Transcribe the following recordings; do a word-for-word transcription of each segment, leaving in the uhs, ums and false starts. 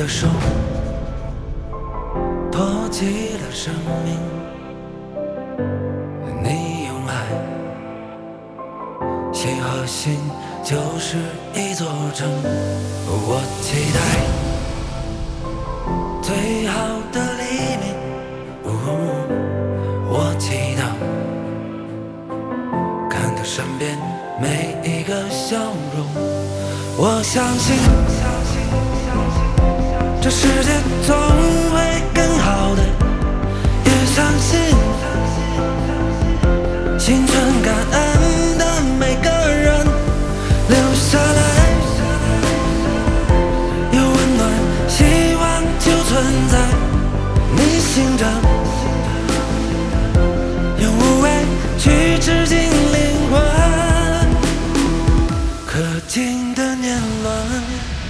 手托起了生命，你用爱心和心就是一座城。我期待最好的黎明，我祈祷看到身边每一个笑容。我相信这世界总会更好的，也相信心存感恩的每个人留下来，有温暖希望就存在你心中，用无畏去直进灵魂，可敬的年轮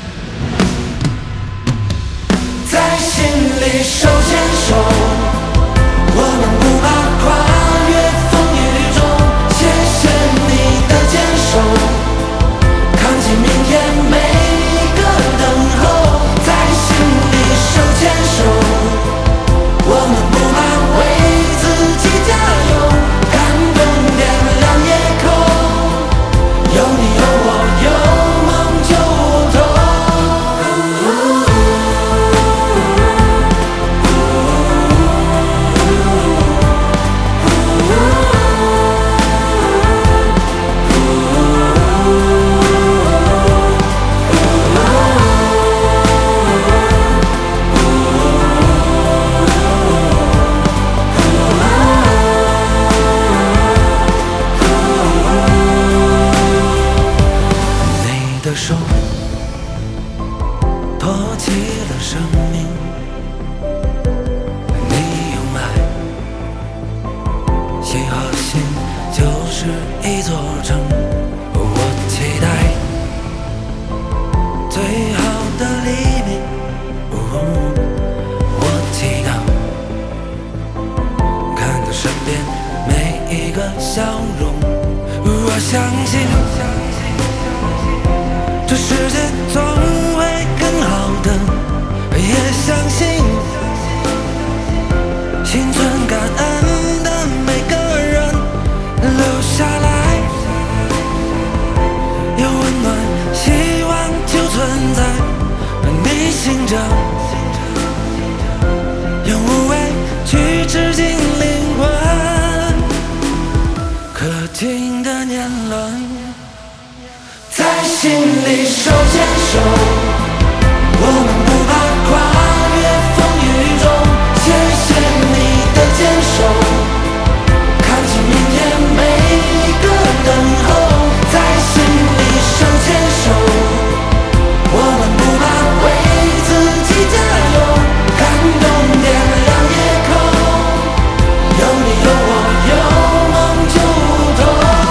在心里手牵手，我们不怕跨越风雨中，谢谢你的坚守，扛起明天每一个等候，在心里手牵手，我们不怕为自己加油，感动点亮夜空，有你有我有梦就无痛。你的手托起了生命，你用爱心和心就是一座城。我期待最好的黎明，我祈祷看到身边每一个笑容。我相信这世界总会更好的，也相信心存感恩的每个人留下来，有温暖希望就存在你心中，用无畏去直进灵魂，可敬的年轮在心里手牵手，我们不怕跨越风雨中，谢谢你的坚守，扛起明天每一个等候，在心里手牵手，我们不怕为自己加油，感动点亮夜空，有你有我有梦就无痛。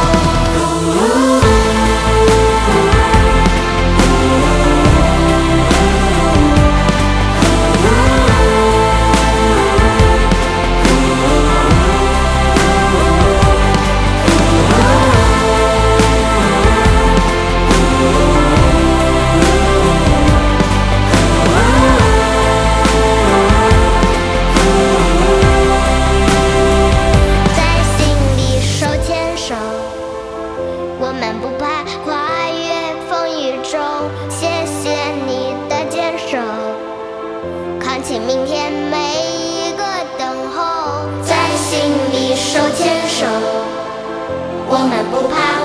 我们不怕跨越风雨中，谢谢你的坚守，扛起明天每一个等候，在心里手牵手，我们不怕